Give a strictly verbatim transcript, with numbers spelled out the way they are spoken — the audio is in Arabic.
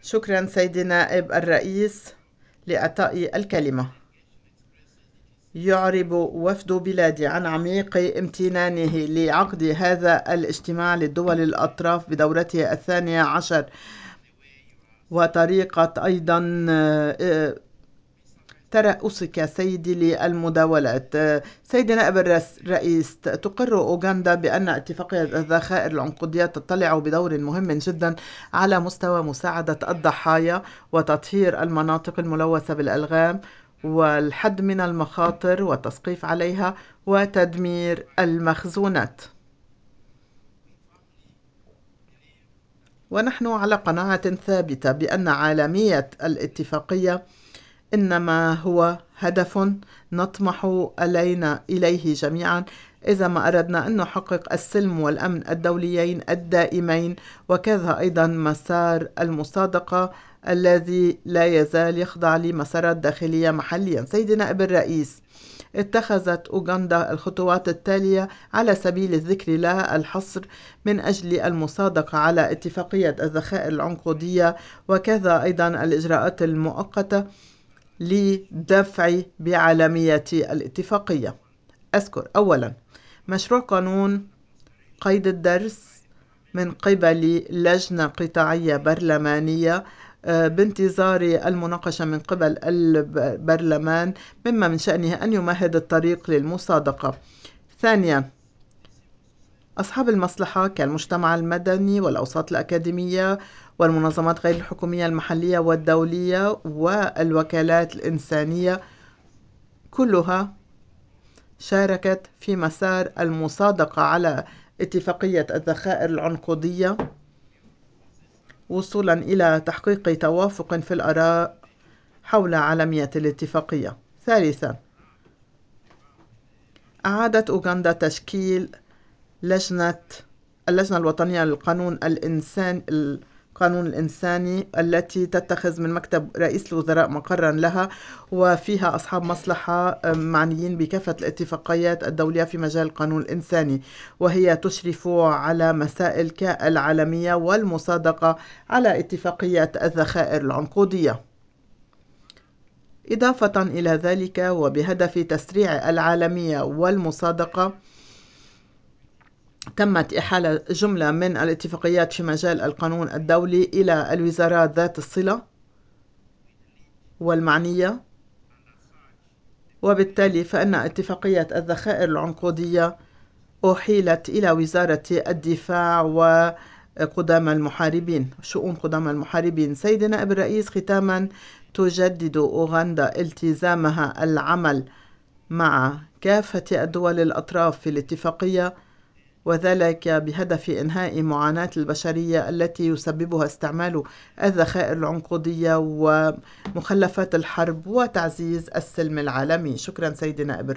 شكرا سيدي نائب الرئيس لإعطائي الكلمة. يعرب وفد بلادي عن عميق امتنانه لعقد هذا الاجتماع للدول الأطراف بدورته الثانية عشر، وطريقة أيضا ترأسك سيدي للمداولات. سيدي نائب الرئيس، تقر أوغندا بأن اتفاقية الذخائر العنقودية تطلع بدور مهم جدا على مستوى مساعدة الضحايا وتطهير المناطق الملوثة بالألغام والحد من المخاطر والتسقيف عليها وتدمير المخزونات. ونحن على قناعة ثابتة بأن عالمية الاتفاقية إنما هو هدف نطمح إلينا إليه جميعا إذا ما أردنا أن نحقق السلم والأمن الدوليين الدائمين، وكذا أيضا مسار المصادقة الذي لا يزال يخضع لمسارات داخلية محليا. سيدي نائب الرئيس، اتخذت أوغندا الخطوات التالية على سبيل الذكر لا الحصر من أجل المصادقة على اتفاقية الذخائر العنقودية، وكذا أيضا الإجراءات المؤقتة لدفع بعالمية الاتفاقية. أذكر أولا مشروع قانون قيد الدرس من قبل لجنة قطاعية برلمانية بانتظار المناقشة من قبل البرلمان، مما من شأنه أن يمهد الطريق للمصادقة. ثانيا، أصحاب المصلحة كالمجتمع المدني والأوساط الأكاديمية والمنظمات غير الحكومية المحلية والدولية والوكالات الإنسانية كلها شاركت في مسار المصادقة على اتفاقية الذخائر العنقودية وصولا إلى تحقيق توافق في الآراء حول عالمية الاتفاقية. ثالثا، أعادت أوغندا تشكيل لجنة اللجنة الوطنية للقانون الإنسان القانون الإنساني التي تتخذ من مكتب رئيس الوزراء مقرا لها، وفيها أصحاب مصلحة معنيين بكافة الاتفاقيات الدولية في مجال القانون الإنساني، وهي تشرف على مسائل كالعالمية والمصادقة على اتفاقية الذخائر العنقودية. إضافة إلى ذلك وبهدف تسريع العالمية والمصادقة، تمت إحالة جملة من الاتفاقيات في مجال القانون الدولي إلى الوزارات ذات الصلة والمعنية، وبالتالي فإن اتفاقية الذخائر العنقودية أحيلت إلى وزارة الدفاع وقدامى المحاربين شؤون قدامى المحاربين. سيدي نائب الرئيس، ختاما، تجدد أوغندا التزامها العمل مع كافة الدول الأطراف في الاتفاقية، وذلك بهدف إنهاء معاناة البشرية التي يسببها استعمال الذخائر العنقودية ومخلفات الحرب وتعزيز السلم العالمي. شكرا سيدي نائب